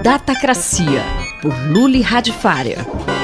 Datacracia, por Luli Radifária.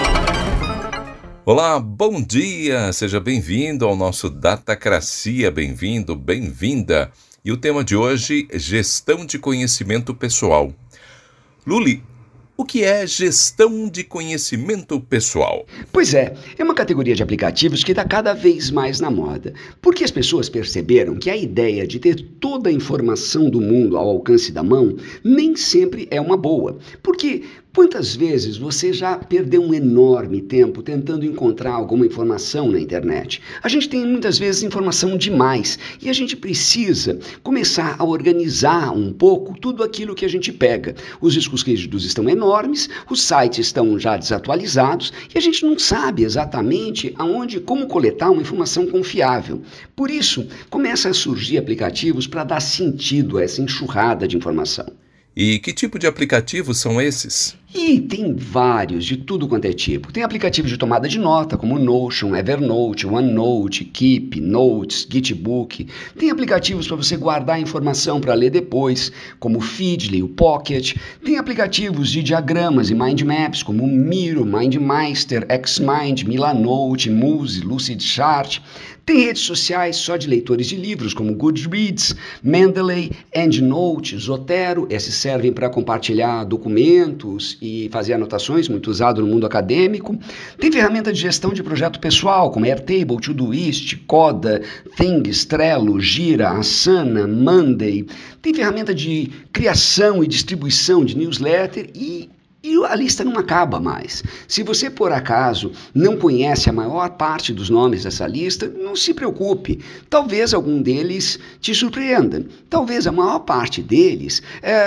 Olá, bom dia! Seja bem-vindo ao nosso Datacracia, bem-vindo, bem-vinda. E o tema de hoje, gestão de conhecimento pessoal. Luli, o que é gestão de conhecimento pessoal? Pois é uma categoria de aplicativos que está cada vez mais na moda, porque as pessoas perceberam que a ideia de ter toda a informação do mundo ao alcance da mão nem sempre é uma boa, porque quantas vezes você já perdeu um enorme tempo tentando encontrar alguma informação na internet? A gente tem muitas vezes informação demais e a gente precisa começar a organizar um pouco tudo aquilo que a gente pega. Os discos rígidos estão enormes, os sites estão já desatualizados e a gente não sabe exatamente como coletar uma informação confiável. Por isso, começam a surgir aplicativos para dar sentido a essa enxurrada de informação. E que tipo de aplicativos são esses? E tem vários, de tudo quanto é tipo. Tem aplicativos de tomada de nota, como Notion, Evernote, OneNote, Keep, Notes, Gitbook. Tem aplicativos para você guardar informação para ler depois, como o Feedly, o Pocket. Tem aplicativos de diagramas e mind maps, como o Miro, MindMeister, Xmind, Milanote, Muse, Lucidchart. Tem redes sociais só de leitores de livros, como Goodreads, Mendeley, EndNote, Zotero. Esses servem para compartilhar documentos e fazer anotações, muito usado no mundo acadêmico. Tem ferramenta de gestão de projeto pessoal, como Airtable, Todoist, Coda, Things, Trello, Gira, Asana, Monday. Tem ferramenta de criação e distribuição de newsletter e a lista não acaba mais. Se você, por acaso, não conhece a maior parte dos nomes dessa lista, não se preocupe. Talvez algum deles te surpreenda. Talvez a maior parte deles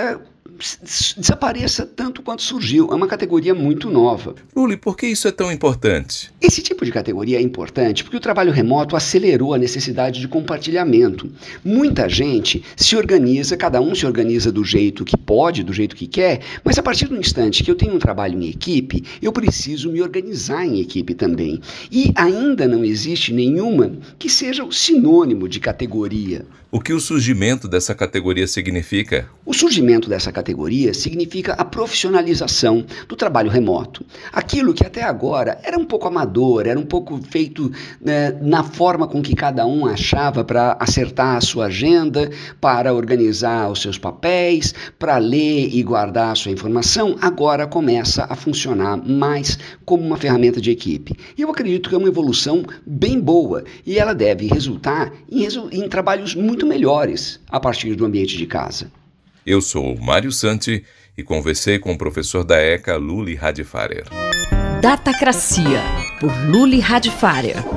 desapareça tanto quanto surgiu. É uma categoria muito nova. Luli, por que isso é tão importante? Esse tipo de categoria é importante porque o trabalho remoto acelerou a necessidade de compartilhamento. Muita gente se organiza, cada um se organiza do jeito que pode, do jeito que quer, mas a partir do instante que eu tenho um trabalho em equipe, eu preciso me organizar em equipe também. E ainda não existe nenhuma que seja o sinônimo de categoria. O que o surgimento dessa categoria significa? O surgimento dessa categoria significa a profissionalização do trabalho remoto. Aquilo que até agora era um pouco amador, era um pouco feito na forma com que cada um achava para acertar a sua agenda, para organizar os seus papéis, para ler e guardar a sua informação, agora começa a funcionar mais como uma ferramenta de equipe. E eu acredito que é uma evolução bem boa e ela deve resultar em trabalhos muito melhores a partir do ambiente de casa. Eu sou o Mário Santi e conversei com o professor da ECA, Luli Radifária. Datacracia, por Luli Radifária.